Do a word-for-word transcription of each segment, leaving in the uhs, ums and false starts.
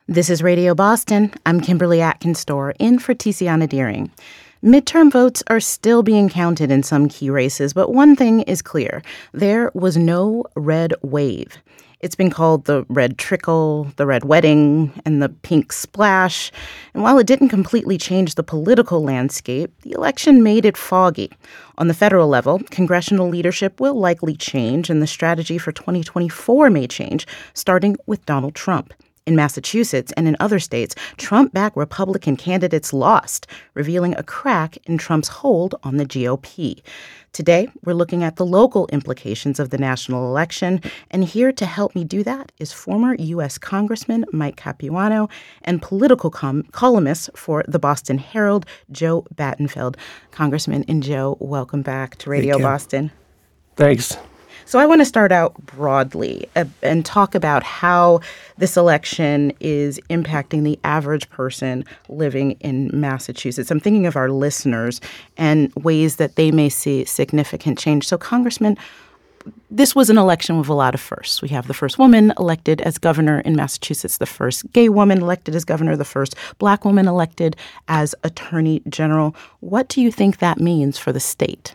This is Radio Boston. I'm Kimberly Atkins-Storr, in for Tiziana Deering. Midterm votes are still being counted in some key races, but one thing is clear. There was no red wave. It's been called the red trickle, the red wedding, and the pink splash. And while it didn't completely change the political landscape, the election made it foggy. On the federal level, congressional leadership will likely change, and the strategy for twenty twenty-four may change, starting with Donald Trump. In Massachusetts and in other states, Trump-backed Republican candidates lost, revealing a crack in Trump's hold on the G O P. Today, we're looking at the local implications of the national election, and here to help me do that is former U S Congressman Mike Capuano and political com- columnist for the Boston Herald, Joe Battenfeld. Congressman and Joe, welcome back to Radio Boston. Thanks. So I want to start out broadly uh, and talk about how this election is impacting the average person living in Massachusetts. I'm thinking of our listeners and ways that they may see significant change. So, Congressman, this was an election with a lot of firsts. We have the first woman elected as governor in Massachusetts, the first gay woman elected as governor, the first black woman elected as attorney general. What do you think that means for the state?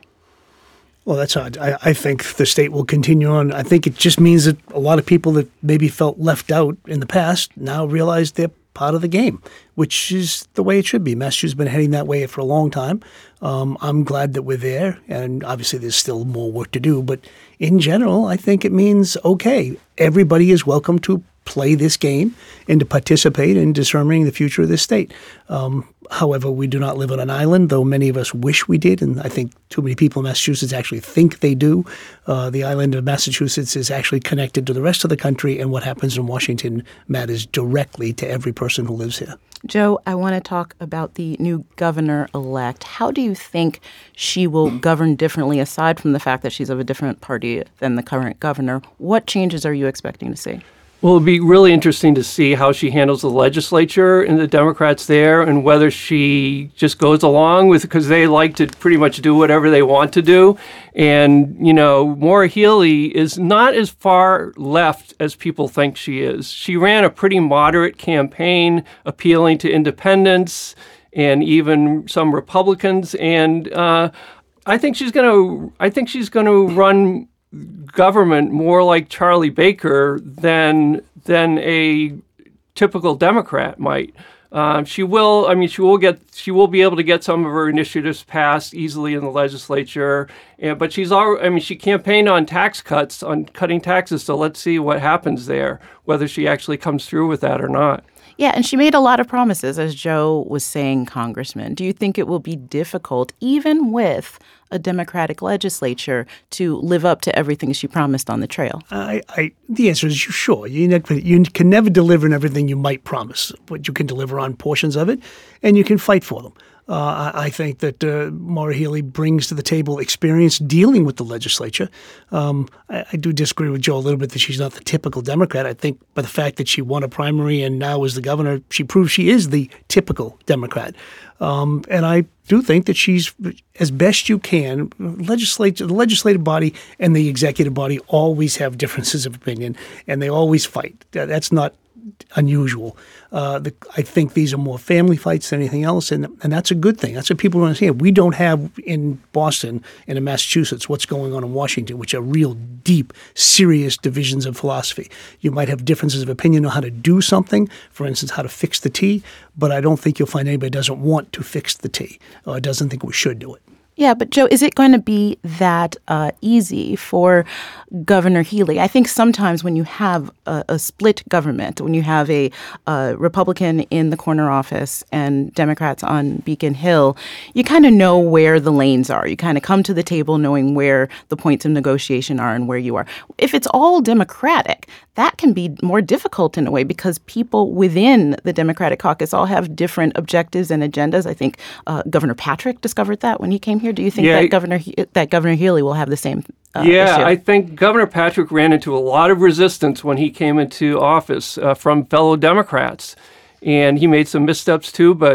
Well, that's odd. I, I think the state will continue on. I think it just means that a lot of people that maybe felt left out in the past now realize they're part of the game, which is the way it should be. Massachusetts has been heading that way for a long time. Um, I'm glad that we're there, and obviously there's still more work to do. But in general, I think it means, okay, everybody is welcome to play this game and to participate in determining the future of this state. Um, however, we do not live on an island, though many of us wish we did, and I think too many people in Massachusetts actually think they do. Uh, the island of Massachusetts is actually connected to the rest of the country, and what happens in Washington matters directly to every person who lives here. Joe, I want to talk about the new governor-elect. How do you think she will govern differently, aside from the fact that she's of a different party than the current governor? What changes are you expecting to see? Well, it'll be really interesting to see how she handles the legislature and the Democrats there, and whether she just goes along with, because they like to pretty much do whatever they want to do. And, you know, Maura Healey is not as far left as people think she is. She ran a pretty moderate campaign appealing to independents and even some Republicans. And uh, I think she's going to, I think she's going to run government more like Charlie Baker than than a typical Democrat might. Uh, she will. I mean, she will get. She will be able to get some of her initiatives passed easily in the legislature. And, but she's already. I mean, she campaigned on tax cuts, on cutting taxes. So let's see what happens there. Whether she actually comes through with that or not. Yeah, and she made a lot of promises, as Joe was saying, Congressman. Do you think it will be difficult, even with a Democratic legislature, to live up to everything she promised on the trail? I, I, the answer is sure. You, ne- you can never deliver on everything you might promise, but you can deliver on portions of it, and you can fight for them. Uh, I, I think that uh, Maura Healey brings to the table experience dealing with the legislature. Um, I, I do disagree with Joe a little bit that she's not the typical Democrat. I think by the fact that she won a primary and now is the governor, she proves she is the typical Democrat. Um, and I do think that she's, as best you can, legislature, the legislative body and the executive body always have differences of opinion, and they always fight. That's not unusual. Uh, the, I think these are more family fights than anything else, and and that's a good thing. That's what people understand. We don't have in Boston and in Massachusetts what's going on in Washington, which are real deep, serious divisions of philosophy. You might have differences of opinion on how to do something, for instance, how to fix the T, but I don't think you'll find anybody doesn't want to fix the T or doesn't think we should do it. Yeah, but Joe, is it going to be that uh, easy for Governor Healey? I think sometimes when you have a, a split government, when you have a, a Republican in the corner office and Democrats on Beacon Hill, you kind of know where the lanes are. You kind of come to the table knowing where the points of negotiation are and where you are. If it's all Democratic, that can be more difficult in a way because people within the Democratic caucus all have different objectives and agendas. I think uh, Governor Patrick discovered that when he came here. Do you think yeah, that Governor that Governor Healey will have the same uh, yeah, issue? I think Governor Patrick ran into a lot of resistance when he came into office uh, from fellow Democrats. And he made some missteps too, but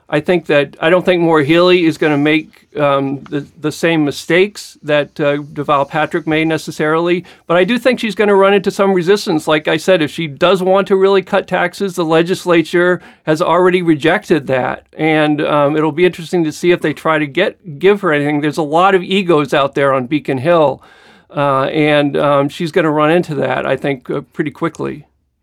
I think that I don't think Maura Healey is going to make um, the the same mistakes that uh, Deval Patrick made necessarily, but I do think she's going to run into some resistance. Like I said, if she does want to really cut taxes, the legislature has already rejected that, and um, it'll be interesting to see if they try to get give her anything. There's a lot of egos out there on Beacon Hill, uh, and um, she's going to run into that, I think, uh, pretty quickly.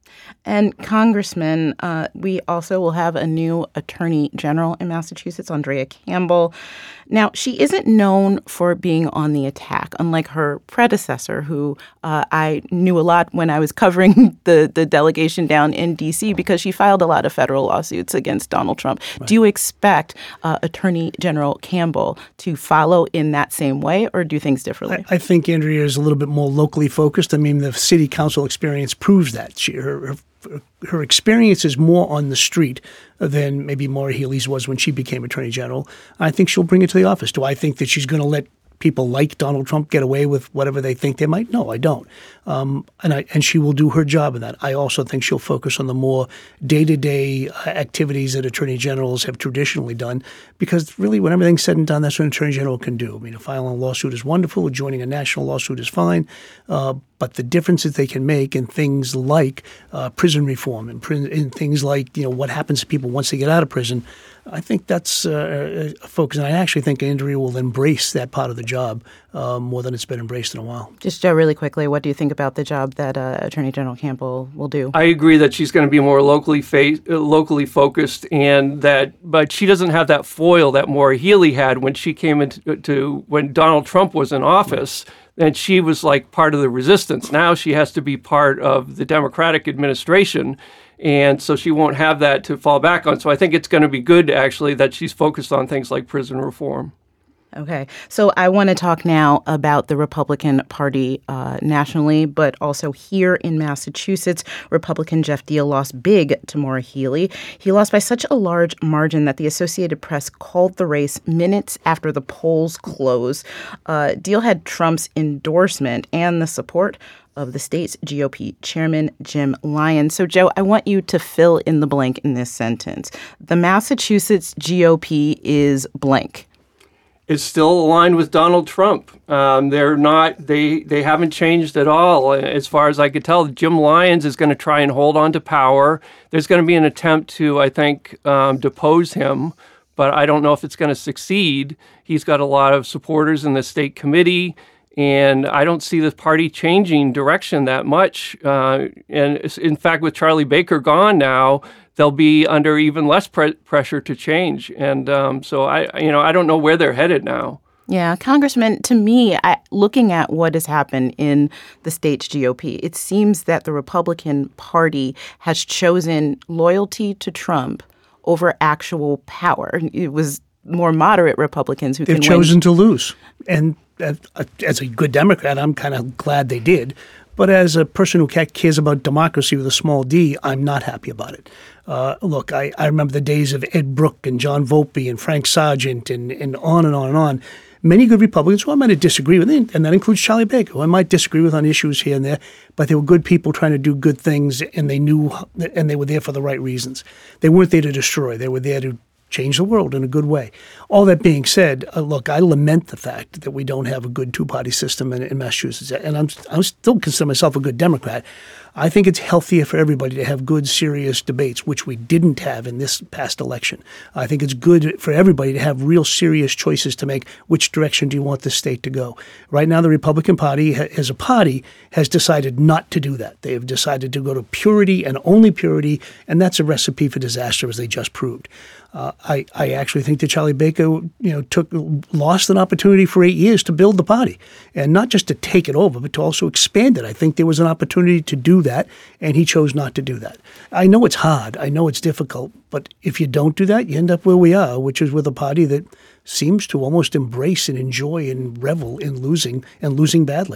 And Congressman, uh, we also will have a new Attorney General in Massachusetts, Andrea Campbell. Now, she isn't known for being on the attack, unlike her predecessor, who uh, I knew a lot when I was covering the, the delegation down in D C because she filed a lot of federal lawsuits against Donald Trump. Right. Do you expect uh, Attorney General Campbell to follow in that same way, or do things differently? I, I think Andrea is a little bit more locally focused. I mean, the city council experience proves that. She, her, her Her experience is more on the street than maybe Maura Healey's was when she became Attorney General. I think she'll bring it to the office. Do I think that she's going to let people like Donald Trump get away with whatever they think they might? No, I don't. Um, and I, and she will do her job in that. I also think she'll focus on the more day-to-day activities that attorney generals have traditionally done, because really when everything's said and done, that's what an attorney general can do. I mean, filing a lawsuit is wonderful. Joining a national lawsuit is fine. Uh, but the differences they can make in things like uh, prison reform and pr- in things like, you know, what happens to people once they get out of prison, I think that's uh, a focus. And I actually think Andrea will embrace that part of the job uh, more than it's been embraced in a while. Just, Joe, really quickly, what do you think about the job that uh, Attorney General Campbell will do? I agree that she's going to be more locally fa- locally focused, and that, but she doesn't have that foil that Maura Healey had when she came into to, when Donald Trump was in office. And she was like part of the resistance. Now she has to be part of the Democratic administration. And so she won't have that to fall back on. So I think it's going to be good, actually, that she's focused on things like prison reform. Okay. So I want to talk now about the Republican Party uh, nationally, but also here in Massachusetts. Republican Jeff Deal lost big to Maura Healey. He lost by such a large margin that the Associated Press called the race minutes after the polls closed. Uh, Deal had Trump's endorsement and the support of the state's G O P chairman, Jim Lyons. So, Joe, I want you to fill in the blank in this sentence. The Massachusetts G O P is blank. Is still aligned with Donald Trump. Um, they're not, they, they haven't changed at all. As far as I could tell, Jim Lyons is going to try and hold on to power. There's going to be an attempt to, I think, um, depose him, but I don't know if it's going to succeed. He's got a lot of supporters in the state committee, and I don't see the party changing direction that much. Uh, and in fact, with Charlie Baker gone now, they'll be under even less pre- pressure to change. And um, so I, you know, I don't know where they're headed now. Yeah, Congressman, to me, I, looking at what has happened in the state's G O P, it seems that the Republican Party has chosen loyalty to Trump over actual power. It was more moderate Republicans who They've can chosen win. to lose. And uh, as a good Democrat, I'm kind of glad they did. But as a person who cares about democracy with a small d, I'm not happy about it. Uh, look, I, I remember the days of Ed Brooke and John Volpe and Frank Sargent and, and on and on and on. Many good Republicans who I might disagree with, and that includes Charlie Baker, who I might disagree with on issues here and there, but they were good people trying to do good things, and they knew, and they were there for the right reasons. They weren't there to destroy. They were there to change the world in a good way. All that being said, uh, look, I lament the fact that we don't have a good two-party system in, in Massachusetts, and I'm I still consider myself a good Democrat. I think it's healthier for everybody to have good, serious debates, which we didn't have in this past election. I think it's good for everybody to have real serious choices to make. Which direction do you want the state to go? Right now, the Republican Party, as a party, has decided not to do that. They have decided to go to purity and only purity, and that's a recipe for disaster, as they just proved. Uh, I, I actually think that Charlie Baker, you know, took lost an opportunity for eight years to build the party, and not just to take it over, but to also expand it. I think there was an opportunity to do that, and he chose not to do that. I know it's hard. I know it's difficult, but if you don't do that, you end up where we are, which is with a party that seems to almost embrace and enjoy and revel in losing and losing badly.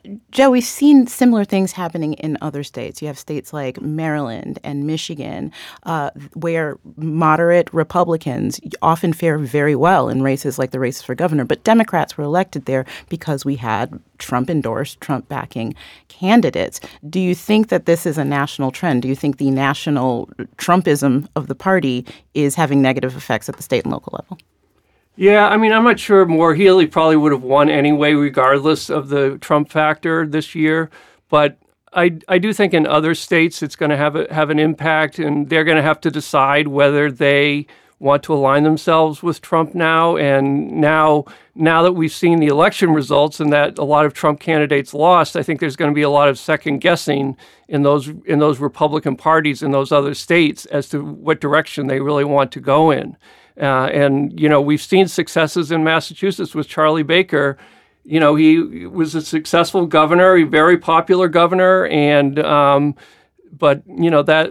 Joe, we've seen similar things happening in other states. You have states like Maryland and Michigan, uh, where moderate Republicans often fare very well in races like the races for governor. But Democrats were elected there because we had Trump-endorsed, Trump-backing candidates. Do you think that this is a national trend? Do you think the national Trumpism of the party is having negative effects at the state and local level? Yeah, I mean, I'm not sure Maura Healey probably would have won anyway, regardless of the Trump factor this year. But I, I do think in other states it's going to have a, have an impact, and they're going to have to decide whether they want to align themselves with Trump now. And now, now that we've seen the election results and that a lot of Trump candidates lost, I think there's going to be a lot of second guessing in those in those Republican parties in those other states as to what direction they really want to go in. Uh, and, you know, we've seen successes in Massachusetts with Charlie Baker. You know, he was a successful governor, a very popular governor. And um, but, you know, that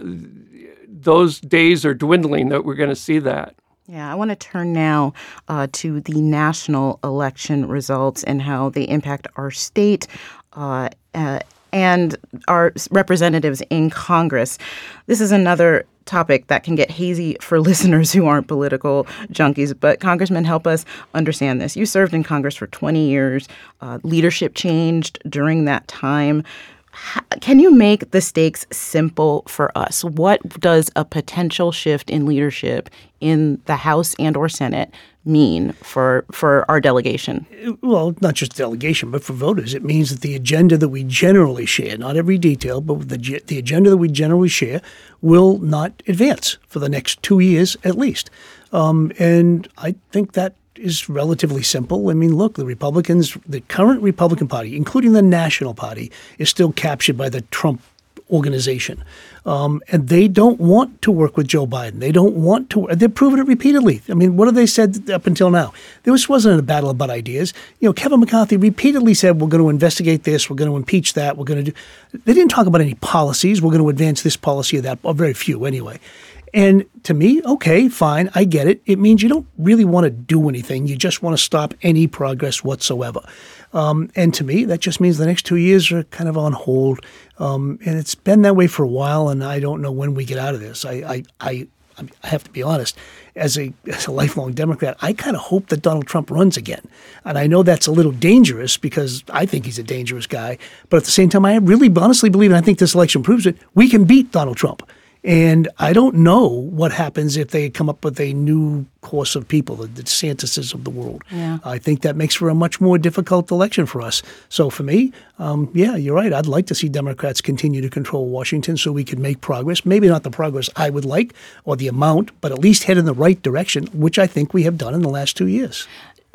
those days are dwindling that we're going to see that. Yeah, I want to turn now uh, to the national election results and how they impact our state uh, uh, and our representatives in Congress. This is another topic that can get hazy for listeners who aren't political junkies, but Congressman, help us understand this. You served in Congress for twenty years. Uh, leadership changed during that time. How, can you make the stakes simple for us? What does a potential shift in leadership in the House and or Senate mean for for our delegation? Well, not just delegation, but for voters. It means that the agenda that we generally share, not every detail, but the the agenda that we generally share will not advance for the next two years at least. Um, and I think that is relatively simple. I mean, look, the Republicans, the current Republican Party, including the National Party, is still captured by the Trump organization. Um, and they don't want to work with Joe Biden. They don't want to. They've proven it repeatedly. I mean, what have they said up until now? This wasn't a battle about ideas. You know, Kevin McCarthy repeatedly said, we're going to investigate this. We're going to impeach that. We're going to do. They didn't talk about any policies. We're going to advance this policy or that, or very few anyway. And to me, okay, fine, I get it. It means you don't really want to do anything. You just want to stop any progress whatsoever. Um, and to me, that just means the next two years are kind of on hold. Um, and it's been that way for a while, and I don't know when we get out of this. I I, I, I have to be honest, as a, as a lifelong Democrat, I kind of hope that Donald Trump runs again. And I know that's a little dangerous because I think he's a dangerous guy. But at the same time, I really honestly believe, and I think this election proves it, we can beat Donald Trump. And I don't know what happens if they come up with a new course of people, the DeSantises of the world. Yeah. I think that makes for a much more difficult election for us. So for me, um, yeah, you're right. I'd like to see Democrats continue to control Washington so we can make progress. Maybe not the progress I would like or the amount, but at least head in the right direction, which I think we have done in the last two years.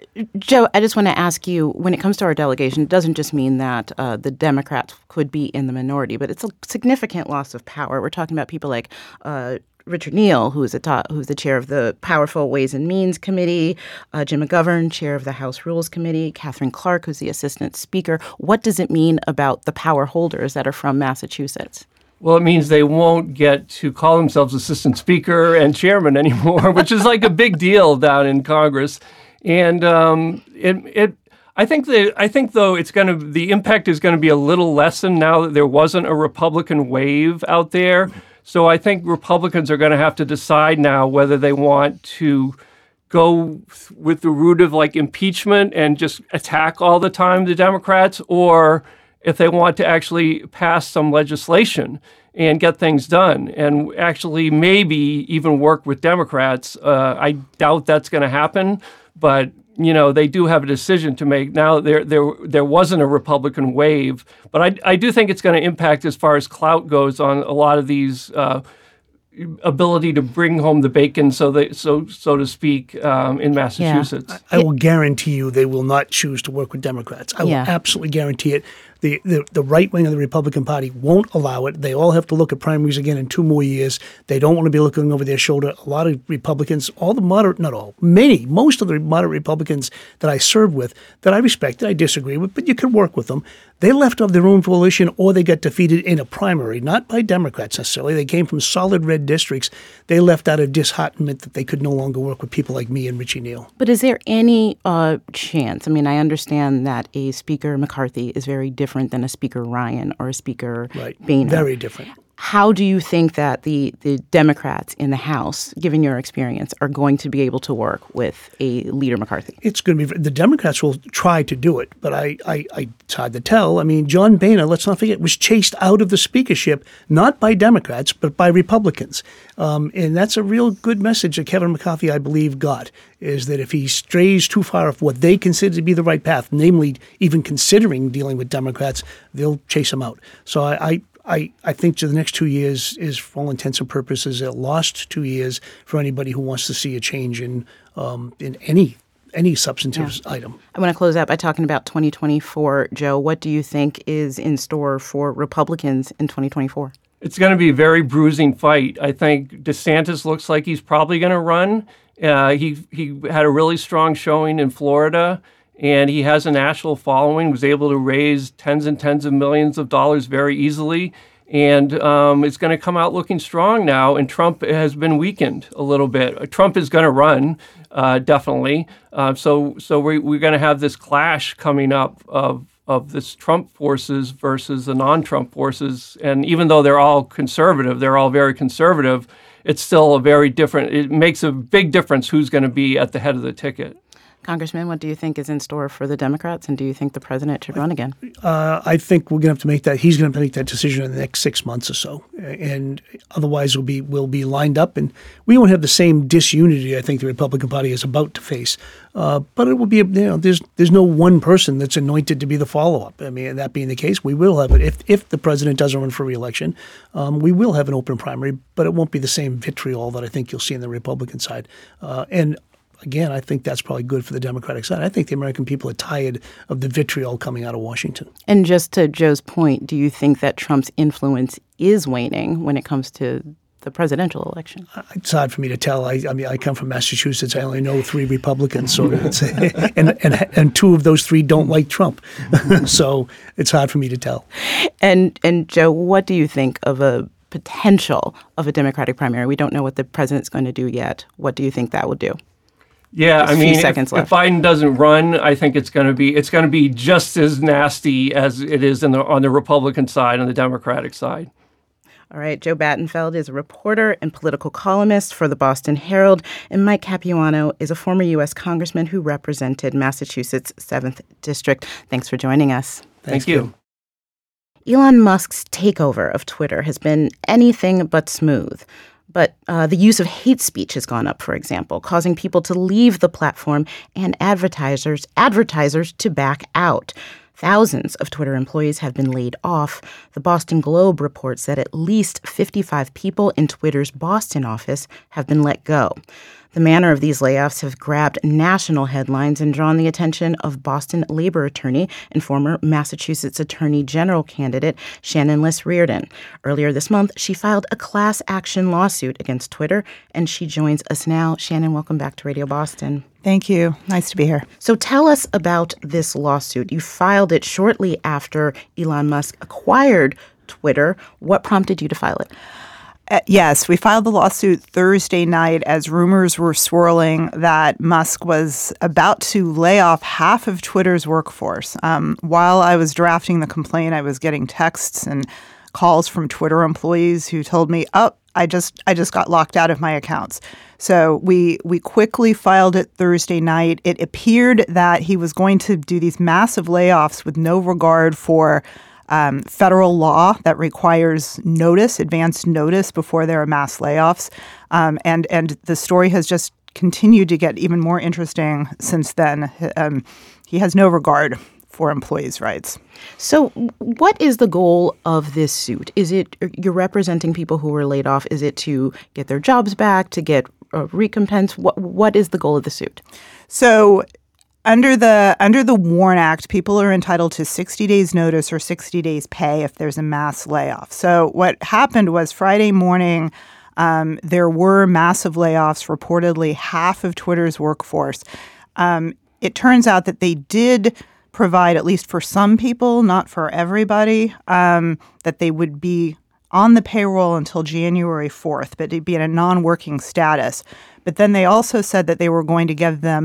Joe, I just want to ask you, when it comes to our delegation, it doesn't just mean that uh, the Democrats could be in the minority, but it's a significant loss of power. We're talking about people like uh, Richard Neal, who's the top, who's the chair of the powerful Ways and Means Committee, uh, Jim McGovern, chair of the House Rules Committee, Catherine Clark, who's the assistant speaker. What does it mean about the power holders that are from Massachusetts? Well, it means they won't get to call themselves assistant speaker and chairman anymore, which is like a big deal down in Congress. And um, it, it, I think that I think though it's going to the impact is going to be a little lessened now that there wasn't a Republican wave out there. So I think Republicans are going to have to decide now whether they want to go with the route of like impeachment and just attack all the time the Democrats, or if they want to actually pass some legislation and get things done and actually maybe even work with Democrats. Uh, I doubt that's going to happen. But, you know, they do have a decision to make. Now, there there there wasn't a Republican wave, but I, I do think it's going to impact as far as clout goes on a lot of these uh, ability to bring home the bacon, so they, so so to speak, um, in Massachusetts. Yeah. I will guarantee you they will not choose to work with Democrats. I will Yeah. absolutely guarantee it. The, the the right wing of the Republican Party won't allow it. They all have to look at primaries again in two more years. They don't want to be looking over their shoulder. A lot of Republicans, all the moderate, not all, many, most of the moderate Republicans that I served with, that I respect, that I disagree with, but you could work with them. They left of their own volition, or they got defeated in a primary, not by Democrats necessarily. They came from solid red districts. They left out of disheartenment that they could no longer work with people like me and Richie Neal. But is there any uh, chance? I mean, I understand that a Speaker McCarthy is very different different than a Speaker Ryan or a Speaker right. Boehner. Very different. How do you think that the, the Democrats in the House, given your experience, are going to be able to work with a leader McCarthy? It's going to be – the Democrats will try to do it, but I, I, I it's hard to tell. I mean, John Boehner, let's not forget, was chased out of the speakership not by Democrats but by Republicans. Um, and that's a real good message that Kevin McCarthy, I believe, got, is that if he strays too far off what they consider to be the right path, namely even considering dealing with Democrats, they'll chase him out. So I, I I, I think the next two years is, for all intents and purposes, a lost two years for anybody who wants to see a change in um, in any any substantive yeah. item. I want to close out by talking about twenty twenty-four. Joe, what do you think is in store for Republicans in twenty twenty-four? It's going to be a very bruising fight. I think DeSantis looks like he's probably going to run. Uh, he he had a really strong showing in Florida. And he has a national following, was able to raise tens and tens of millions of dollars very easily. And um, it's going to come out looking strong now. And Trump has been weakened a little bit. Trump is going to run, uh, definitely. Uh, so so we, we're going to have this clash coming up of, of this Trump forces versus the non-Trump forces. And even though they're all conservative, they're all very conservative, it's still a very different, it makes a big difference who's going to be at the head of the ticket. Congressman, what do you think is in store for the Democrats, and do you think the president should run again? Uh, I think we're going to have to make that. He's going to make that decision in the next six months or so, and otherwise we'll be we'll be lined up, and we won't have the same disunity I think the Republican Party is about to face. Uh, but it will be, you know, there's there's no one person that's anointed to be the follow-up. I mean, that being the case, we will have it. If if the president doesn't run for re-election, um, we will have an open primary, but it won't be the same vitriol that I think you'll see on the Republican side. Uh, and Again, I think that's probably good for the Democratic side. I think the American people are tired of the vitriol coming out of Washington. And just to Joe's point, do you think that Trump's influence is waning when it comes to the presidential election? It's hard for me to tell. I, I mean, I come from Massachusetts. I only know three Republicans, so it's, and and and two of those three don't like Trump. So it's hard for me to tell. And and Joe, what do you think of a potential of a Democratic primary? We don't know what the president's going to do yet. What do you think that will do? Yeah, Just I mean, if, if Biden doesn't run, I think it's going to be it's going to be just as nasty as it is in the, on the Republican side, on the Democratic side. All right, Joe Battenfeld is a reporter and political columnist for the Boston Herald, and Mike Capuano is a former U S congressman who represented Massachusetts' seventh District. Thanks for joining us. Thank, Thank you. you. Elon Musk's takeover of Twitter has been anything but smooth. But uh, the use of hate speech has gone up, for example, causing people to leave the platform and advertisers advertisers to back out. Thousands of Twitter employees have been laid off. The Boston Globe reports that at least fifty-five people in Twitter's Boston office have been let go. The manner of these layoffs have grabbed national headlines and drawn the attention of Boston labor attorney and former Massachusetts Attorney General candidate Shannon Liss Reardon. Earlier this month, she filed a class action lawsuit against Twitter, and she joins us now. Shannon, welcome back to Radio Boston. Thank you. Nice to be here. So tell us about this lawsuit. You filed it shortly after Elon Musk acquired Twitter. What prompted you to file it? Uh, yes, we filed the lawsuit Thursday night as rumors were swirling that Musk was about to lay off half of Twitter's workforce. Um, while I was drafting the complaint, I was getting texts and calls from Twitter employees who told me, "Oh, I just I just got locked out of my accounts." So we we quickly filed it Thursday night. It appeared that he was going to do these massive layoffs with no regard for Um, federal law that requires notice, advanced notice before there are mass layoffs. Um, and, and the story has just continued to get even more interesting since then. Um, he has no regard for employees' rights. So what is the goal of this suit? Is it you're representing people who were laid off? Is it to get their jobs back, to get a recompense? What What is the goal of the suit? So Under the under the WARN Act, people are entitled to sixty days notice or sixty days pay if there's a mass layoff. So what happened was Friday morning, um, there were massive layoffs, reportedly half of Twitter's workforce. Um, it turns out that they did provide, at least for some people, not for everybody, um, that they would be on the payroll until January fourth, but it'd be in a non-working status. But then they also said that they were going to give them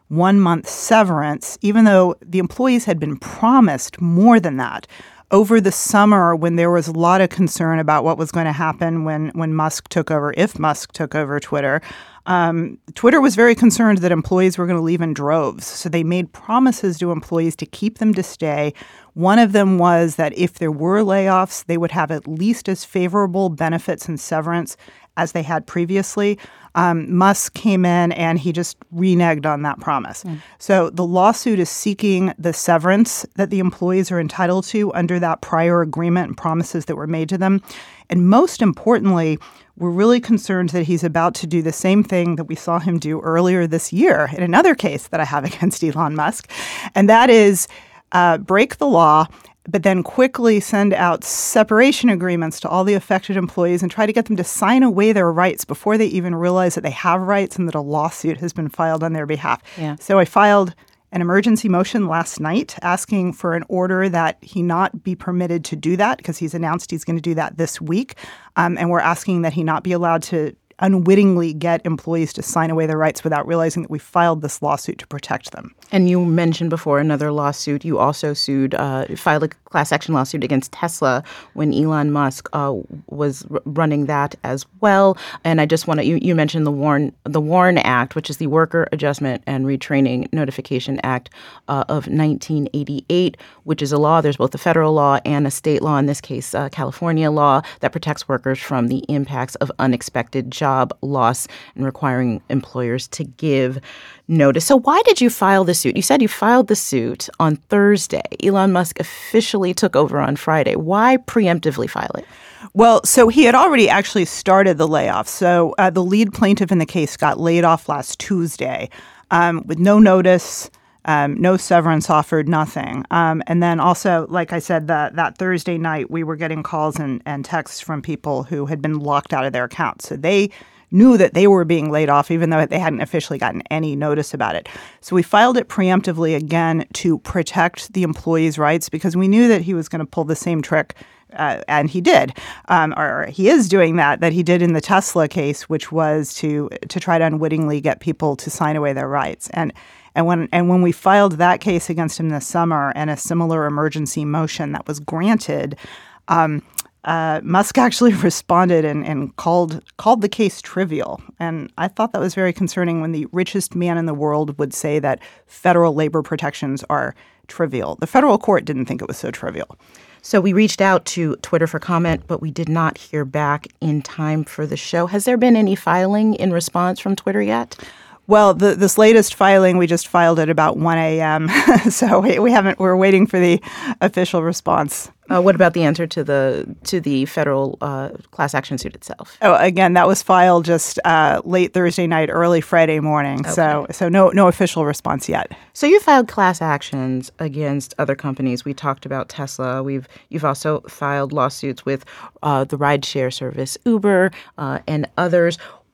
one-month severance, even though the employees had been promised more than that. Over the summer, when there was a lot of concern about what was going to happen when, when Musk took over, if Musk took over Twitter, um, Twitter was very concerned that employees were going to leave in droves. So they made promises to employees to keep them to stay. One of them was that if there were layoffs, they would have at least as favorable benefits and severance as they had previously. Um, Musk came in and he just reneged on that promise. Mm. So the lawsuit is seeking the severance that the employees are entitled to under that prior agreement and promises that were made to them. And most importantly, we're really concerned that he's about to do the same thing that we saw him do earlier this year in another case that I have against Elon Musk. And that is uh, break the law, but then quickly send out separation agreements to all the affected employees and try to get them to sign away their rights before they even realize that they have rights and that a lawsuit has been filed on their behalf. Yeah. So I filed an emergency motion last night asking for an order that he not be permitted to do that because he's announced he's going to do that this week. Um, and we're asking that he not be allowed to unwittingly get employees to sign away their rights without realizing that we filed this lawsuit to protect them. And you mentioned before another lawsuit. You also sued, uh, filed a class action lawsuit against Tesla when Elon Musk uh, was r- running that as well. And I just want to, you, you mentioned the WARN, the WARN Act, which is the Worker Adjustment and Retraining Notification Act uh, of nineteen eighty-eight, which is a law. There's both a federal law and a state law, in this case, uh, California law, that protects workers from the impacts of unexpected job loss and requiring employers to give notice. So why did you file the suit? You said you filed the suit on Thursday. Elon Musk officially took over on Friday. Why preemptively file it? Well, so he had already actually started the layoffs. So uh, the lead plaintiff in the case got laid off last Tuesday um, with no notice, um, no severance offered, nothing. Um, and then also, like I said, that that Thursday night, we were getting calls and, and texts from people who had been locked out of their accounts. So they knew that they were being laid off, even though they hadn't officially gotten any notice about it. So we filed it preemptively, again, to protect the employees' rights because we knew that he was going to pull the same trick, uh, and he did, um, or he is doing that, that he did in the Tesla case, which was to to try to unwittingly get people to sign away their rights. And and when and when we filed that case against him this summer and a similar emergency motion that was granted, um, Uh, Musk actually responded and, and called called the case trivial. And I thought that was very concerning when the richest man in the world would say that federal labor protections are trivial. The federal court didn't think it was so trivial. So we reached out to Twitter for comment, but we did not hear back in time for the show. Has there been any filing in response from Twitter yet? Well, the, this latest filing, we just filed at about one a.m. so we, we haven't. We're waiting for the official response. Uh, what about the answer to the to the federal uh, class action suit itself? Oh, again, that was filed just uh, late Thursday night, early Friday morning. Okay. So, so no no official response yet. So you filed class actions against other companies. We talked about Tesla. We've you've also filed lawsuits with uh, the rideshare service Uber uh, and others.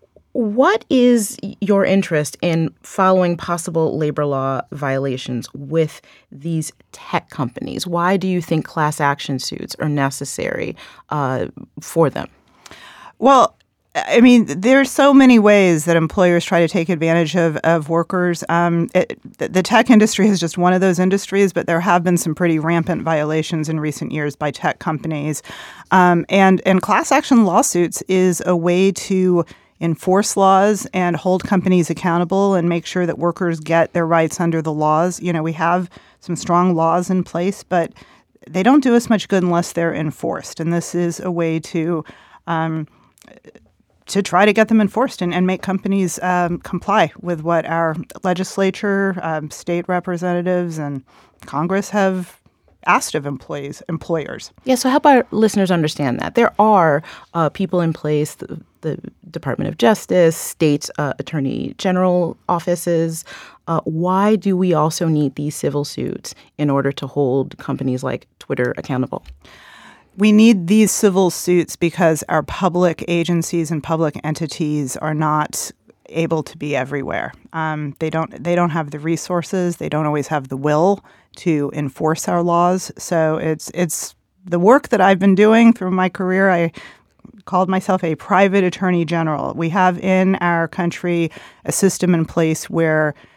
What is your interest in following possible labor law violations with these tech companies? Why do you think class action suits are necessary uh, for them? Well, I mean, there's so many ways that employers try to take advantage of, of workers. Um, it, the tech industry is just one of those industries, but there have been some pretty rampant violations in recent years by tech companies. Um, and, and class action lawsuits is a way to enforce laws and hold companies accountable and make sure that workers get their rights under the laws. You know, we have some strong laws in place, but they don't do us much good unless they're enforced. And this is a way to um, to try to get them enforced and, and make companies um, comply with what our legislature, um, state representatives, and Congress have asked of employees, employers. Yeah, so help our listeners understand that. There are uh, people in place, the, the Department of Justice, state uh, attorney general offices. Uh, why do we also need these civil suits in order to hold companies like Twitter accountable? We need these civil suits because our public agencies and public entities are not able to be everywhere. Um, they don't. They don't have the resources. They don't always have the will to enforce our laws. So it's it's the work that I've been doing through my career. I called myself a private attorney general. We have in our country a system in place where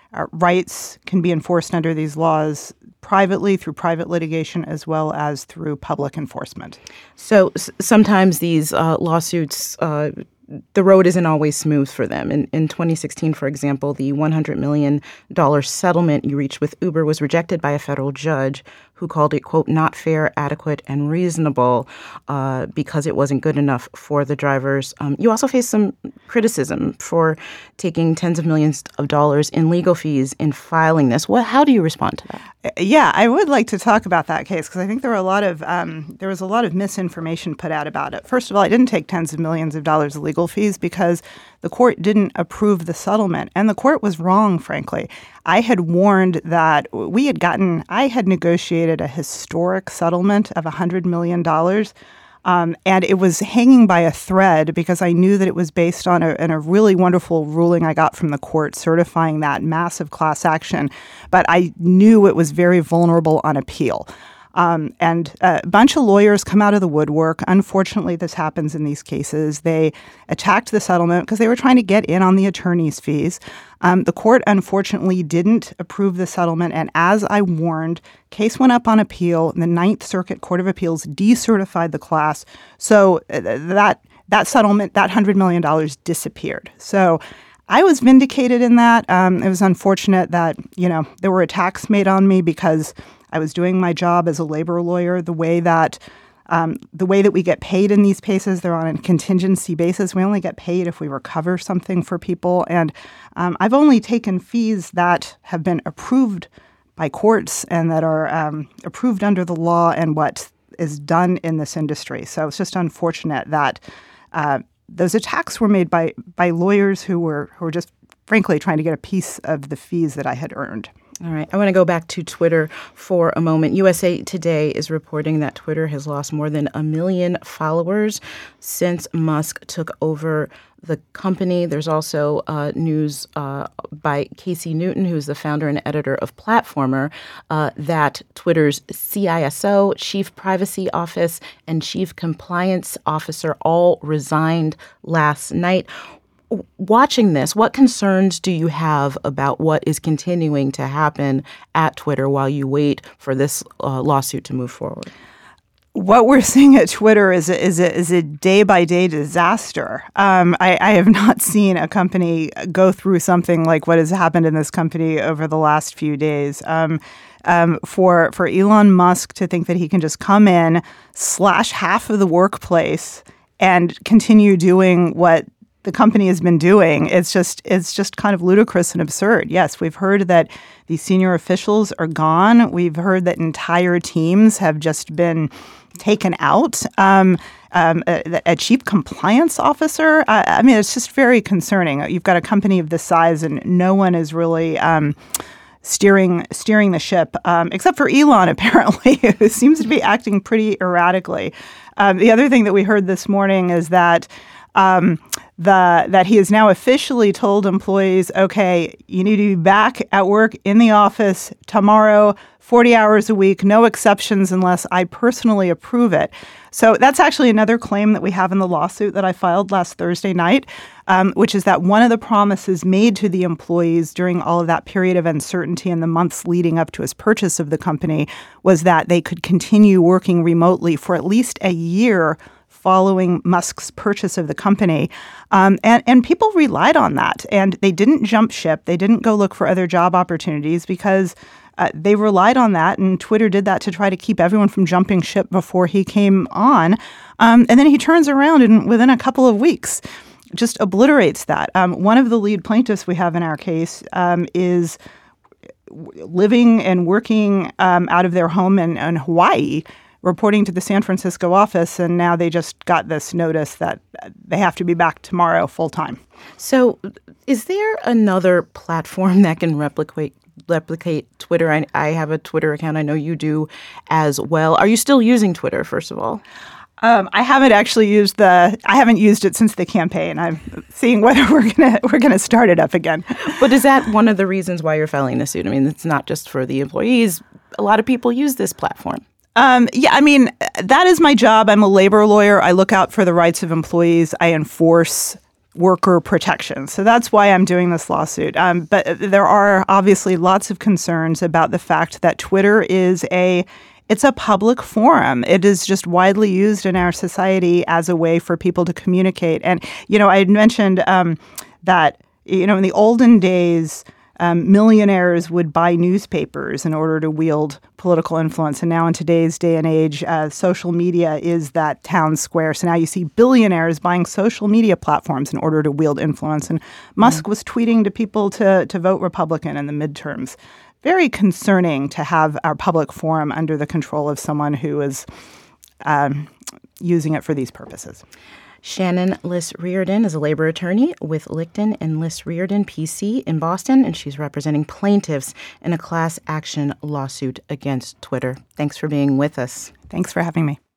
uh, rights can be enforced under these laws privately through private litigation as well as through public enforcement. So s- sometimes these uh, lawsuits, uh, the road isn't always smooth for them. In, in twenty sixteen, for example, the one hundred million dollars settlement you reached with Uber was rejected by a federal judge who called it, quote, not fair, adequate, and reasonable uh, because it wasn't good enough for the drivers. Um, you also faced some criticism for taking tens of millions of dollars in legal fees in filing this. What? How do you respond to that? Yeah, I would like to talk about that case because I think there were a lot of um, there was a lot of misinformation put out about it. First of all, I didn't take tens of millions of dollars of legal fees because the court didn't approve the settlement, and the court was wrong, frankly. I had warned that we had gotten, I had negotiated a historic settlement of one hundred million dollars. Um, and it was hanging by a thread because I knew that it was based on a, on a really wonderful ruling I got from the court certifying that massive class action. But I knew it was very vulnerable on appeal. Um, and a bunch of lawyers come out of the woodwork. Unfortunately, this happens in these cases. They attacked the settlement because they were trying to get in on the attorney's fees. Um, the court, unfortunately, didn't approve the settlement. And as I warned, case went up on appeal. And the Ninth Circuit Court of Appeals decertified the class. So uh, that that settlement, that one hundred million dollars disappeared. So I was vindicated in that. Um, it was unfortunate that, you know, there were attacks made on me because I was doing my job as a labor lawyer. The way that um, the way that we get paid in these cases, they're on a contingency basis. We only get paid if we recover something for people. And um, I've only taken fees that have been approved by courts and that are um, approved under the law and what is done in this industry. So it's just unfortunate that uh, those attacks were made by by lawyers who were who were just frankly trying to get a piece of the fees that I had earned. All right. I want to go back to Twitter for a moment. U S A Today is reporting that Twitter has lost more than a million followers since Musk took over the company. There's also uh, news uh, by Casey Newton, who's the founder and editor of Platformer, uh, that Twitter's C I S O, Chief Privacy Office, and Chief Compliance Officer all resigned last night. Watching this, what concerns do you have about what is continuing to happen at Twitter while you wait for this uh, lawsuit to move forward? What we're seeing at Twitter is a, is a, is a day-by-day disaster. Um, I, I have not seen a company go through something like what has happened in this company over the last few days. Um, um, for for Elon Musk to think that he can just come in, slash half of the workplace, and continue doing what the company has been doing, it's just it's just kind of ludicrous and absurd. Yes, we've heard that these senior officials are gone. We've heard that entire teams have just been taken out. Um, um, a, a chief compliance officer. I, I mean, it's just very concerning. You've got a company of this size, and no one is really um, steering steering the ship, um, except for Elon, apparently, who seems to be acting pretty erratically. Um, the other thing that we heard this morning is that. Um, The, that he has now officially told employees, okay, you need to be back at work in the office tomorrow, forty hours a week, no exceptions unless I personally approve it. So that's actually another claim that we have in the lawsuit that I filed last Thursday night, um, which is that one of the promises made to the employees during all of that period of uncertainty in the months leading up to his purchase of the company was that they could continue working remotely for at least a year following Musk's purchase of the company. Um, and, and people relied on that. And they didn't jump ship. They didn't go look for other job opportunities because uh, they relied on that. And Twitter did that to try to keep everyone from jumping ship before he came on. Um, and then he turns around and within a couple of weeks just obliterates that. Um, one of the lead plaintiffs we have in our case um, is living and working um, out of their home in, in Hawaii, reporting to the San Francisco office, and now they just got this notice that they have to be back tomorrow full time. So is there another platform that can replicate replicate Twitter? I, I have a Twitter account. I know you do as well. Are you still using Twitter, first of all? Um, I haven't actually used the. I haven't used it since the campaign. I'm seeing whether we're gonna we're gonna start it up again. But is that one of the reasons why you're filing this suit? I mean, it's not just for the employees. A lot of people use this platform. Um, yeah, I mean, that is my job. I'm a labor lawyer. I look out for the rights of employees. I enforce worker protections. So that's why I'm doing this lawsuit. Um, but there are obviously lots of concerns about the fact that Twitter is a It's a public forum. It is just widely used in our society as a way for people to communicate. And, you know, I had mentioned um, that, you know, in the olden days, um, millionaires would buy newspapers in order to wield political influence. And now in today's day and age, uh, social media is that town square. So now you see billionaires buying social media platforms in order to wield influence. And Musk mm-hmm. was tweeting to people to, to vote Republican in the midterms. Very concerning to have our public forum under the control of someone who is um, using it for these purposes. Shannon Liss Reardon is a labor attorney with Licton and Liss Reardon, P C, in Boston, and she's representing plaintiffs in a class action lawsuit against Twitter. Thanks for being with us. Thanks for having me.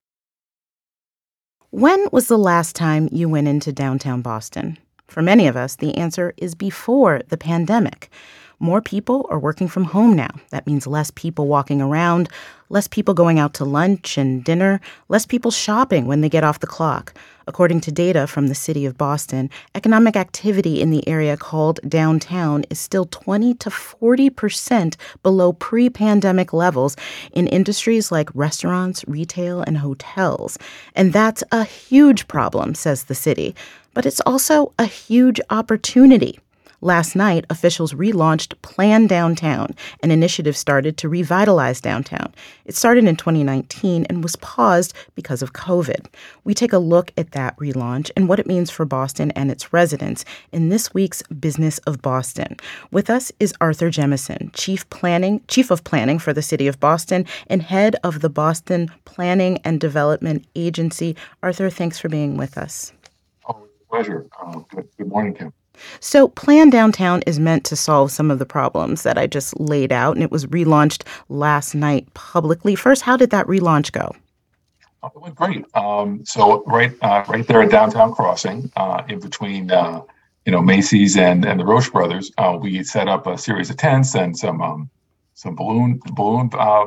When was the last time you went into downtown Boston? For many of us, the answer is before the pandemic. More people are working from home now. That means less people walking around, less people going out to lunch and dinner, less people shopping when they get off the clock. According to data from the city of Boston, economic activity in the area called downtown is still twenty to forty percent below pre-pandemic levels in industries like restaurants, retail, and hotels. And that's a huge problem, says the city. But it's also a huge opportunity. Last night, officials relaunched Plan Downtown, an initiative started to revitalize downtown. It started in twenty nineteen and was paused because of COVID. We take a look at that relaunch and what it means for Boston and its residents in this week's Business of Boston. With us is Arthur Jemison, Chief Planning, Chief of Planning for the City of Boston and head of the Boston Planning and Development Agency. Arthur, thanks for being with us. Oh, it's a pleasure. Uh, good, good morning, Kim. So Plan Downtown is meant to solve some of the problems that I just laid out, and it was relaunched last night publicly. First, how did that relaunch go? Oh, it went great. Um, so right uh, right there at Downtown Crossing, uh, in between uh, you know Macy's and, and the Roche Brothers, uh, we set up a series of tents and some um, some balloon balloon uh,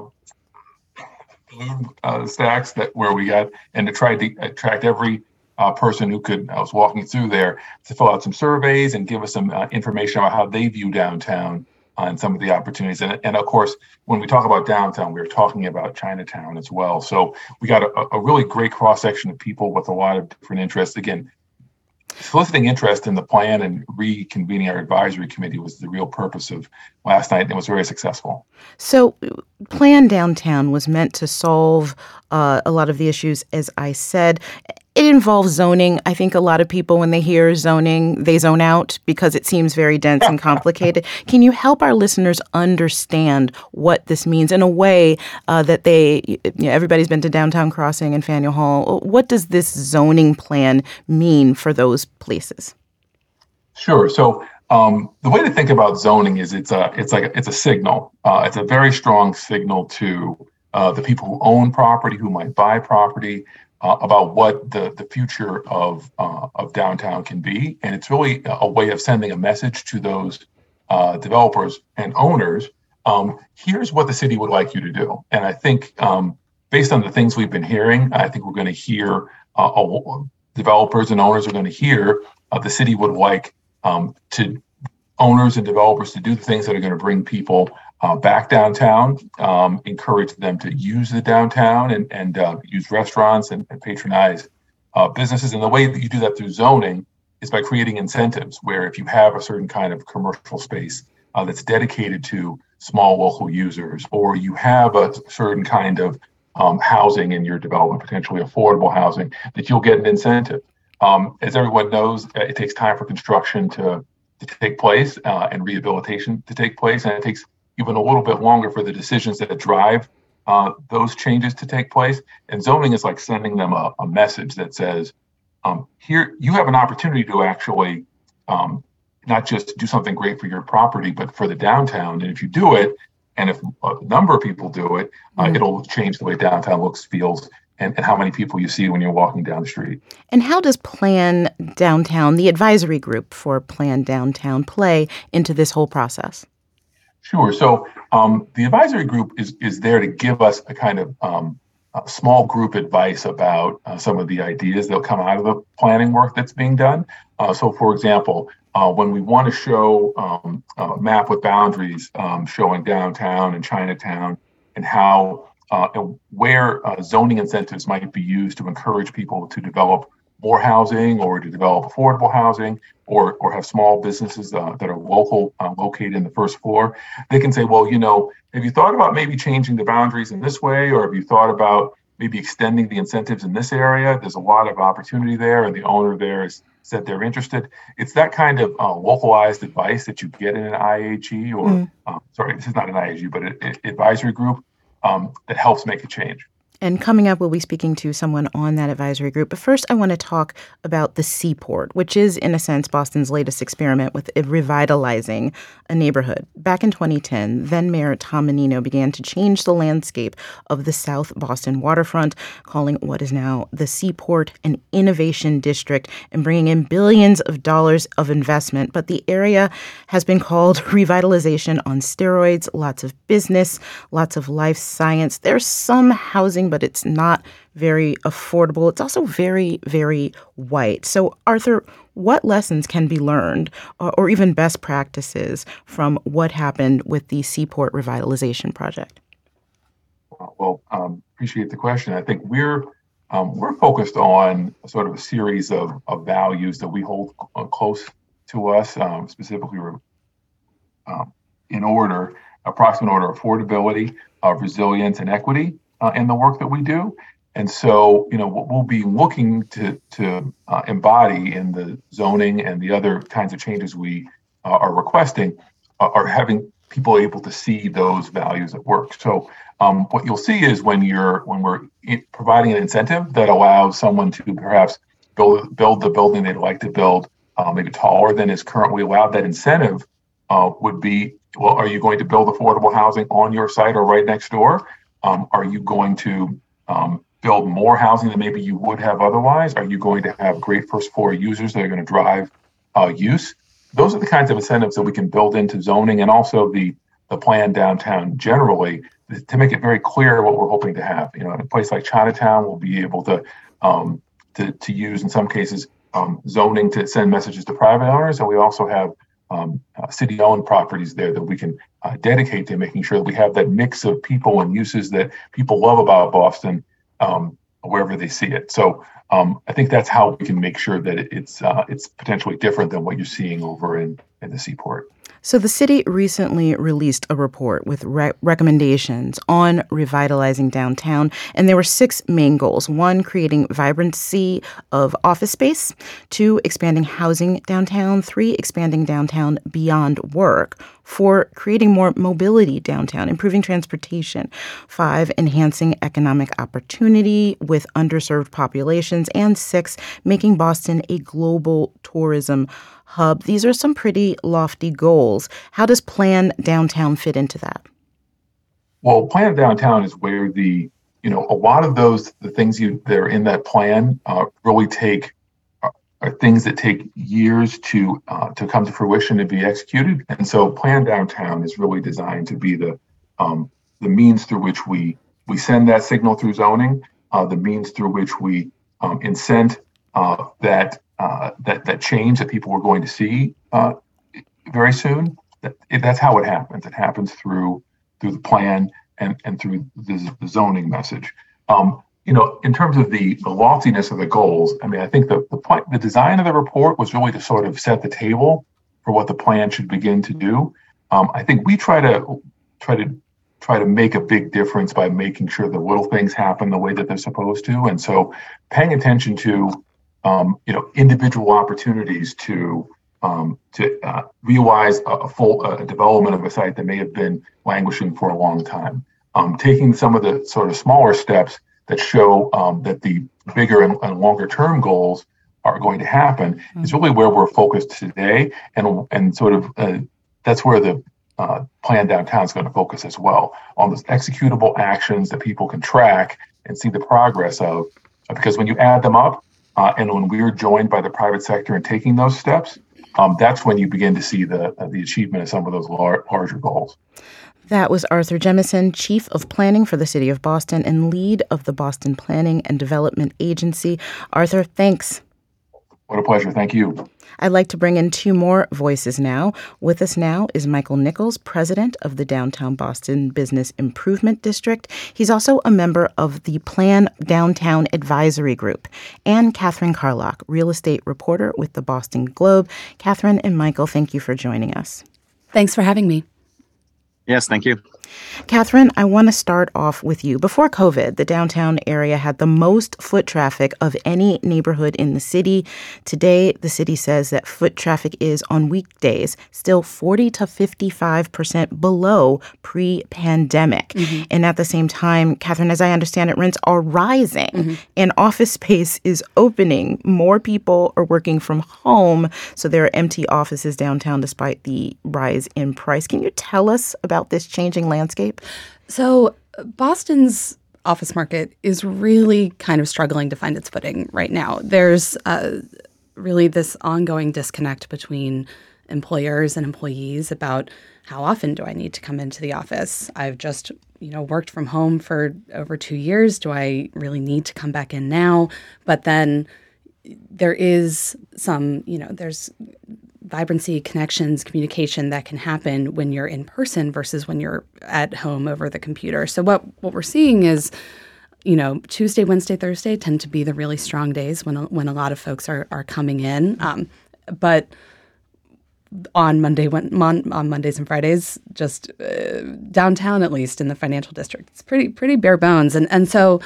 balloon uh, stacks that where we got and to try to attract every Uh, person who could, I was walking through there to fill out some surveys and give us some uh, information about how they view downtown uh, and some of the opportunities. And, and of course, when we talk about downtown, we're talking about Chinatown as well. So we got a, a really great cross-section of people with a lot of different interests. Again, soliciting interest in the plan and reconvening our advisory committee was the real purpose of last night, and it was very successful. So Plan Downtown was meant to solve uh, a lot of the issues, as I said. It involves zoning. I think a lot of people, when they hear zoning, they zone out because it seems very dense and complicated. Can you help our listeners understand what this means in a way uh, that they, you know, everybody's been to Downtown Crossing and Faneuil Hall. What does this zoning plan mean for those places? Sure. So um, the way to think about zoning is it's a it's like a, it's a signal. Uh, it's a very strong signal to uh, the people who own property, who might buy property, Uh, about what the, the future of uh, of downtown can be. And it's really a, a way of sending a message to those uh, developers and owners. Um, here's what the city would like you to do. And I think um, based on the things we've been hearing, I think we're going to hear uh, uh, developers and owners are going to hear uh, the city would like um, to owners and developers to do the things that are going to bring people Uh, back downtown, um, encourage them to use the downtown and, and uh, use restaurants and, and patronize uh, businesses. And the way that you do that through zoning is by creating incentives where if you have a certain kind of commercial space uh, that's dedicated to small local users, or you have a certain kind of um, housing in your development, potentially affordable housing, that you'll get an incentive. Um, as everyone knows, it takes time for construction to, to take place uh, and rehabilitation to take place, and it takes even a little bit longer for the decisions that drive uh, those changes to take place. And zoning is like sending them a, a message that says, um, here, you have an opportunity to actually um, not just do something great for your property, but for the downtown. And if you do it, and if a number of people do it, uh, mm. it'll change the way downtown looks, feels, and, and how many people you see when you're walking down the street. And how does Plan Downtown, the advisory group for Plan Downtown, play into this whole process? Sure. So um, the advisory group is is there to give us a kind of um, uh, small group advice about uh, some of the ideas that come out of the planning work that's being done. Uh, so, for example, uh, when we want to show um, a map with boundaries um, showing downtown and Chinatown and how uh, and where uh, zoning incentives might be used to encourage people to develop more housing or to develop affordable housing or or have small businesses uh, that are local uh, located in the first floor, they can say, well, you know, have you thought about maybe changing the boundaries in this way, or have you thought about maybe extending the incentives in this area? There's a lot of opportunity there, and the owner there has said they're interested. It's that kind of uh, localized advice that you get in an I H E or, mm. uh, sorry, this is not an I H E, but an advisory group um, that helps make a change. And coming up, we'll be speaking to someone on that advisory group. But first, I want to talk about the Seaport, which is, in a sense, Boston's latest experiment with revitalizing a neighborhood. Back in twenty ten, then-Mayor Tom Menino began to change the landscape of the South Boston waterfront, calling what is now the Seaport an innovation district and bringing in billions of dollars of investment. But the area has been called revitalization on steroids, lots of business, lots of life science. There's some housing, but it's not very affordable. It's also very, very white. So, Arthur, what lessons can be learned or, or even best practices from what happened with the Seaport Revitalization Project? Well, um, appreciate the question. I think we're um, we're focused on sort of a series of, of values that we hold uh, close to us, um, specifically um, in order, approximate order, affordability, uh, resilience, and equity uh, in the work that we do. And so, you know, what we'll be looking to to uh, embody in the zoning and the other kinds of changes we uh, are requesting uh, are having people able to see those values at work. So, um, what you'll see is when you're when we're providing an incentive that allows someone to perhaps build build the building they'd like to build, uh, maybe taller than is currently allowed. That incentive uh, would be, well, are you going to build affordable housing on your site or right next door? Um, are you going to um, build more housing than maybe you would have otherwise? Are you going to have great first floor users that are going to drive uh, use? Those are the kinds of incentives that we can build into zoning and also the the plan downtown generally to make it very clear what we're hoping to have. You know, in a place like Chinatown, we'll be able to um, to, to use in some cases um, zoning to send messages to private owners, and we also have um, uh, city-owned properties there that we can uh, dedicate to making sure that we have that mix of people and uses that people love about Boston. Um, wherever they see it. So um, I think that's how we can make sure that it's uh, it's potentially different than what you're seeing over in, in the Seaport. So the city recently released a report with re- recommendations on revitalizing downtown, and there were six main goals. One, creating vibrancy of office space. Two, expanding housing downtown. Three, expanding downtown beyond work. Four, creating more mobility downtown, improving transportation. Five, enhancing economic opportunity with underserved populations. And six, making Boston a global tourism hub. These are some pretty lofty goals. How does Plan Downtown fit into that? Well, Plan Downtown is where the, you know, a lot of those, the things you that are in that plan uh, really take, uh, are things that take years to uh, to come to fruition and be executed. And so Plan Downtown is really designed to be the um, the means through which we we send that signal through zoning, uh, the means through which we um, incent uh, that Uh, that that change that people were going to see uh, very soon. That, it, that's how it happens. It happens through through the plan and and through the, the zoning message. Um, you know, in terms of the, the loftiness of the goals, I mean, I think the the, plan, the design of the report was really to sort of set the table for what the plan should begin to do. Um, I think we try to try to try to make a big difference by making sure the little things happen the way that they're supposed to, and so paying attention to Um, you know, individual opportunities to um, to uh, realize a, a full uh, development of a site that may have been languishing for a long time. Um, taking some of the sort of smaller steps that show um, that the bigger and, and longer term goals are going to happen mm-hmm. is really where we're focused today, and and sort of uh, that's where the uh, Plan Downtown is going to focus as well, on those executable actions that people can track and see the progress of, because when you add them up. Uh, and when we're joined by the private sector in taking those steps, um, that's when you begin to see the uh, the achievement of some of those lar- larger goals. That was Arthur Jemison, Chief of Planning for the City of Boston and lead of the Boston Planning and Development Agency. Arthur, thanks. What a pleasure. Thank you. I'd like to bring in two more voices now. With us now is Michael Nichols, president of the Downtown Boston Business Improvement District. He's also a member of the Plan Downtown Advisory Group. And Catherine Carlock, real estate reporter with the Boston Globe. Catherine and Michael, thank you for joining us. Thanks for having me. Yes, thank you. Catherine, I want to start off with you. Before COVID, the downtown area had the most foot traffic of any neighborhood in the city. Today, the city says that foot traffic is, on weekdays, still forty to fifty-five percent below pre-pandemic. Mm-hmm. And at the same time, Catherine, as I understand it, rents are rising mm-hmm. and office space is opening. More people are working from home, so there are empty offices downtown despite the rise in price. Can you tell us about this changing landscape? So Boston's office market is really kind of struggling to find its footing right now. There's uh, really this ongoing disconnect between employers and employees about how often do I need to come into the office? I've just, you know, worked from home for over two years. Do I really need to come back in now? But then there is some, you know, there's vibrancy, connections, communication that can happen when you're in person versus when you're at home over the computer. So what, what we're seeing is, you know, Tuesday, Wednesday, Thursday tend to be the really strong days when when a lot of folks are are coming in. Um, but on Monday, when, mon, on Mondays and Fridays, just uh, downtown, at least in the financial district, it's pretty pretty bare bones. And and so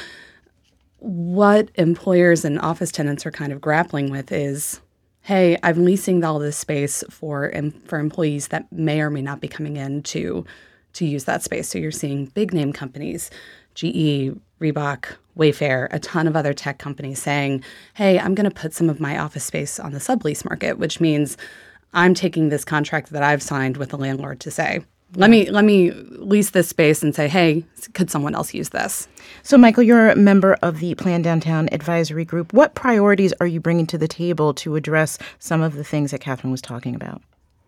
what employers and office tenants are kind of grappling with is, hey, I'm leasing all this space for um, for employees that may or may not be coming in to to use that space. So you're seeing big name companies, G E, Reebok, Wayfair, a ton of other tech companies saying, hey, I'm going to put some of my office space on the sublease market, which means I'm taking this contract that I've signed with the landlord to say, Let me let me lease this space and say, hey, could someone else use this? So, Michael, you're a member of the Plan Downtown Advisory Group. What priorities are you bringing to the table to address some of the things that Catherine was talking about?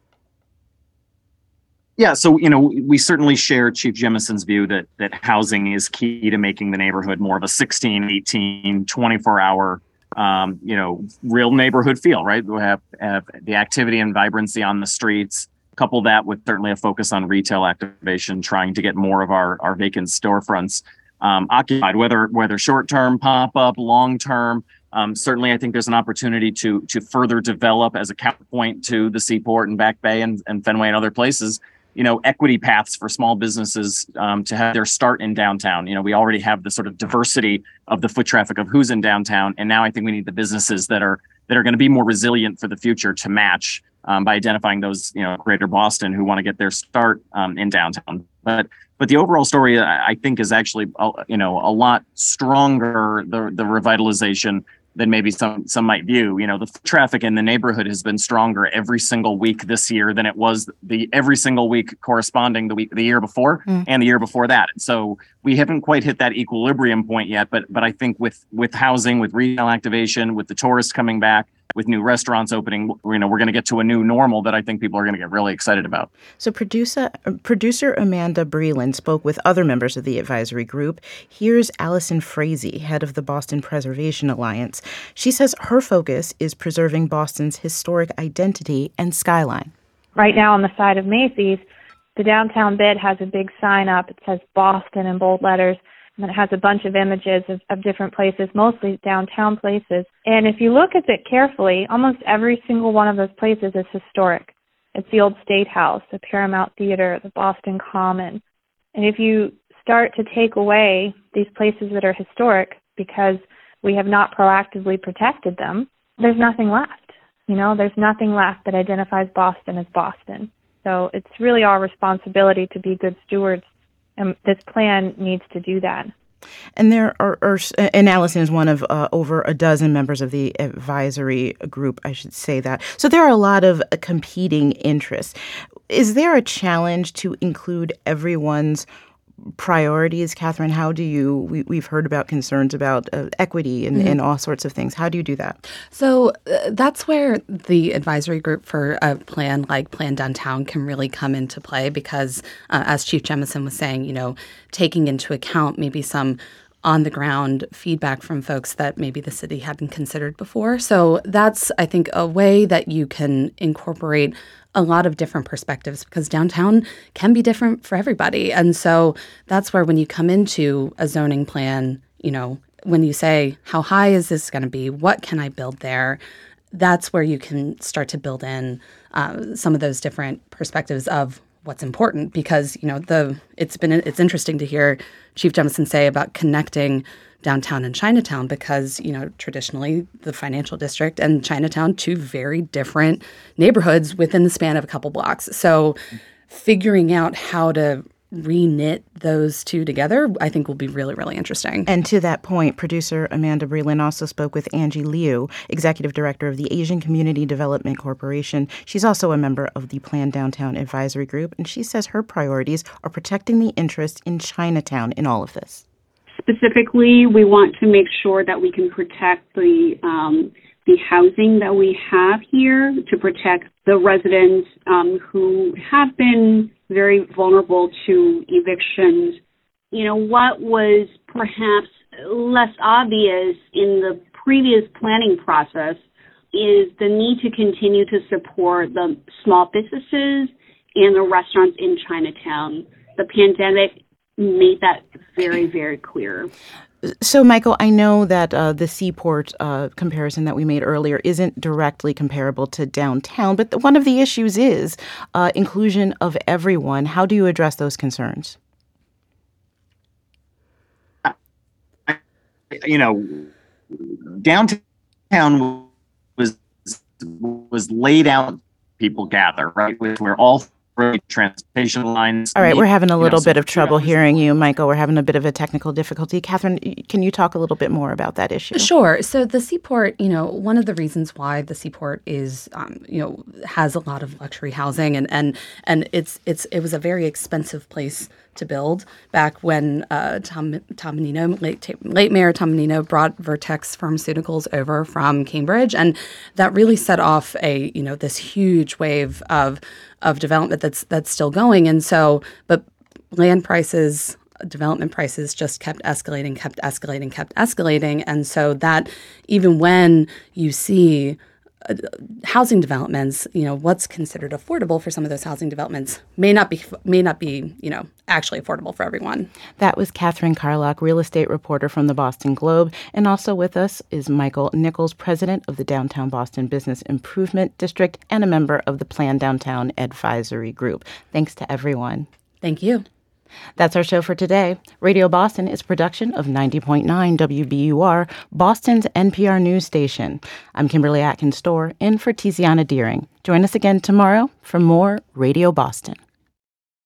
Yeah, so, you know, we certainly share Chief Jemison's view that that housing is key to making the neighborhood more of a sixteen, eighteen, twenty-four hour, um, you know, real neighborhood feel, right? We have, have the activity and vibrancy on the streets. Couple that with certainly a focus on retail activation, trying to get more of our, our vacant storefronts um, occupied, whether whether short-term, pop-up, long-term. Um, certainly, I think there's an opportunity to to further develop as a counterpoint to the Seaport and Back Bay and, and Fenway and other places, you know, equity paths for small businesses um, to have their start in downtown. You know, we already have the sort of diversity of the foot traffic of who's in downtown. And now I think we need the businesses that are that are going to be more resilient for the future to match Um, by identifying those, you know, greater Boston who want to get their start um, in downtown. But but the overall story, I think, is actually, you know, a lot stronger, the the revitalization than maybe some some might view. You know, the traffic in the neighborhood has been stronger every single week this year than it was the every single week corresponding the week the year before mm. and the year before that. And so we haven't quite hit that equilibrium point yet. But but I think with with housing, with retail activation, with the tourists coming back, with new restaurants opening, you know, we're going to get to a new normal that I think people are going to get really excited about. So producer, producer Amanda Breland spoke with other members of the advisory group. Here's Allison Frazee, head of the Boston Preservation Alliance. She says her focus is preserving Boston's historic identity and skyline. Right now on the side of Macy's, the downtown bid has a big sign up. It says Boston in bold letters. And it has a bunch of images of, of different places, mostly downtown places. And if you look at it carefully, almost every single one of those places is historic. It's the old State House, the Paramount Theater, the Boston Common. And if you start to take away these places that are historic because we have not proactively protected them, there's nothing left. You know, there's nothing left that identifies Boston as Boston. So it's really our responsibility to be good stewards. And this plan needs to do that. And there are, are and Allison is one of uh, over a dozen members of the advisory group, I should say that. So there are a lot of uh, competing interests. Is there a challenge to include everyone's priorities, Catherine? How do you, we, we've heard about concerns about uh, equity and, mm-hmm. and all sorts of things. How do you do that? So uh, that's where the advisory group for a plan like Plan Downtown can really come into play because, uh, as Chief Jemison was saying, you know, taking into account maybe some on-the-ground feedback from folks that maybe the city hadn't considered before. So that's, I think, a way that you can incorporate a lot of different perspectives because downtown can be different for everybody. And so that's where when you come into a zoning plan, you know, when you say, how high is this going to be? What can I build there? That's where you can start to build in uh, some of those different perspectives of what's important because, you know, the it's been it's interesting to hear Chief Jemison say about connecting downtown and Chinatown because, you know, traditionally the financial district and Chinatown, two very different neighborhoods within the span of a couple blocks. So figuring out how to re-knit those two together, I think will be really, really interesting. And to that point, producer Amanda Breland also spoke with Angie Liu, Executive Director of the Asian Community Development Corporation. She's also a member of the Plan Downtown Advisory Group, and she says her priorities are protecting the interest in Chinatown in all of this. Specifically, we want to make sure that we can protect the um, the housing that we have here, to protect the residents um, who have been very vulnerable to evictions. You know, what was perhaps less obvious in the previous planning process is the need to continue to support the small businesses and the restaurants in Chinatown. The pandemic made that very, very clear. So, Michael, I know that uh, the Seaport uh, comparison that we made earlier isn't directly comparable to downtown, but the, one of the issues is uh, inclusion of everyone. How do you address those concerns? Uh, you know, downtown was was laid out. People gather, right? Where all transportation lines. All right, we're having a little you know, bit of trouble hearing you, Michael. We're having a bit of a technical difficulty. Catherine, can you talk a little bit more about that issue? Sure. So the Seaport, you know, one of the reasons why the Seaport is, um, you know, has a lot of luxury housing, and and and it's it's it was a very expensive place to build back when uh, Tom Tom Menino, late late Mayor Tom Menino, brought Vertex Pharmaceuticals over from Cambridge, and that really set off a you know this huge wave of of development that's that's still going. And so, but land prices, development prices just kept escalating, kept escalating, kept escalating. And so that even when you see uh, housing developments, you know, what's considered affordable for some of those housing developments may not be may not be, you know, actually affordable for everyone. That was Catherine Carlock, real estate reporter from the Boston Globe. And also with us is Michael Nichols, president of the Downtown Boston Business Improvement District and a member of the Plan Downtown Advisory Group. Thanks to everyone. Thank you. That's our show for today. Radio Boston is a production of ninety point nine W B U R, Boston's N P R news station. I'm Kimberly Atkins-Storr, in for Tiziana Deering. Join us again tomorrow for more Radio Boston.